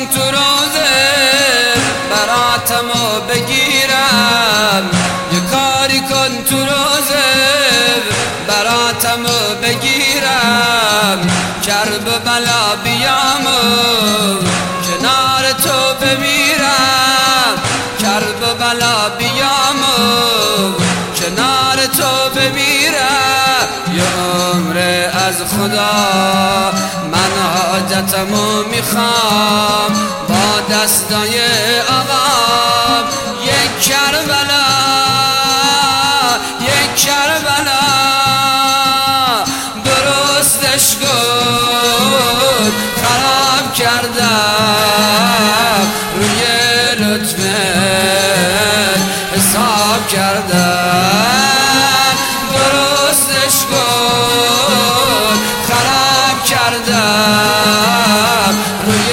کن تو روزه براتمو بگیرم، یه کاری کن تو روزه براتمو بگیرم، کرب و بلا بیامو کنار تو بمیرم، کرب و بلا بیامو کنار تو بمیرم. یه عمر از خدا من حاجتمو میخوام، با دستای آقام یک کربلا یک کربلا درستش کن، خراب کردم روی لطفت حساب کردم، درستش کن، خراب کردم روی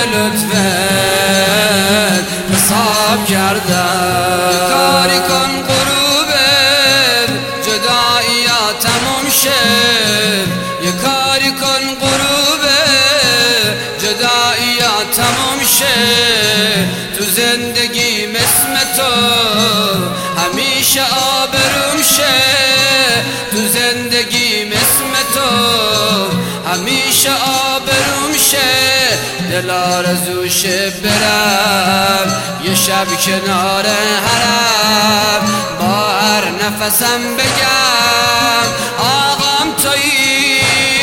لطفت حساب کردم. کاری کن غروبت جداییات تموم شه، یه کاری کن غروبت جداییات تموم شه، تو زندگی اسم تو همیشه آبروم شه، تو زندگی اسم تو همیشه آبروم شه. دل آرزوشه برم یه شب کنار حرم، با هر نفسم بگم آقام تویی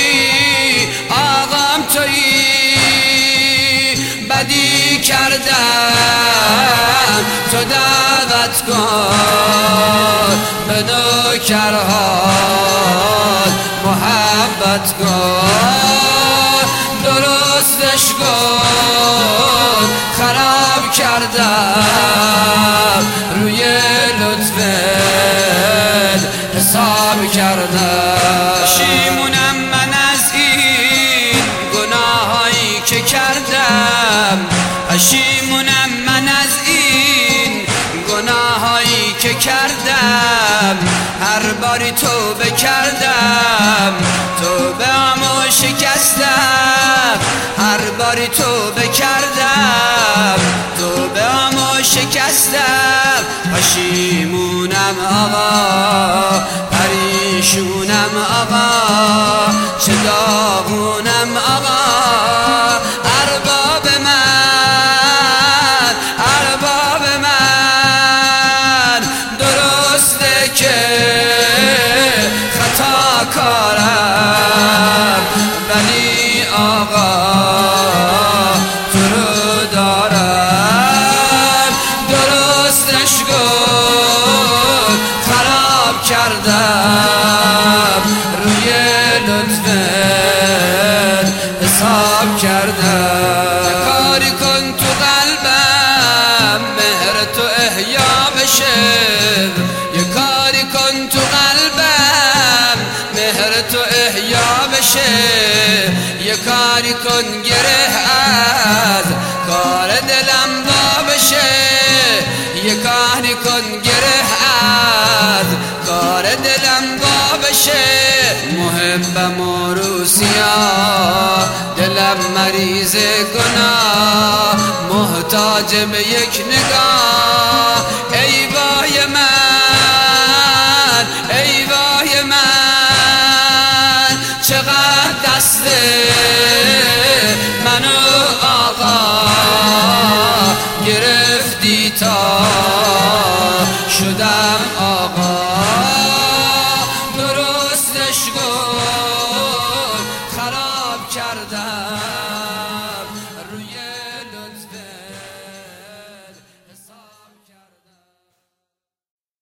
آقام تویی. بدی کردم تو دعوت کن، به نوکرهات محبت کن، درستش کن، خراب کردم روی لطفت حساب کردم. پشیمونم من از این گناهایی که کردم، پشیمونم من از این گناهایی که کردم، هر باری توبه کردم توبه امو شکستم، هر باری توبه کردم توبه امو شکستم. پشیمونم آقا پریشونم آقا، چه داغونم آقا، ارباب من ارباب من. درسته که خطا کارم ولی آقا تو رو دارم، درستش کن، خراب کردم روی لطفت حساب کردم. کاری کن تو قلبم مهر تو احیا بشه، یه کاری کن تو قلبم مهر تو احیا بشه، یه کاری کن گره از کار دلم وا بشه، یه کاری کن گره از کار دلم وا بشه. محبم و روسیا دلم مریض گناه، محتاج به یک نگاه، ای وای من ای وای من. چقدر دست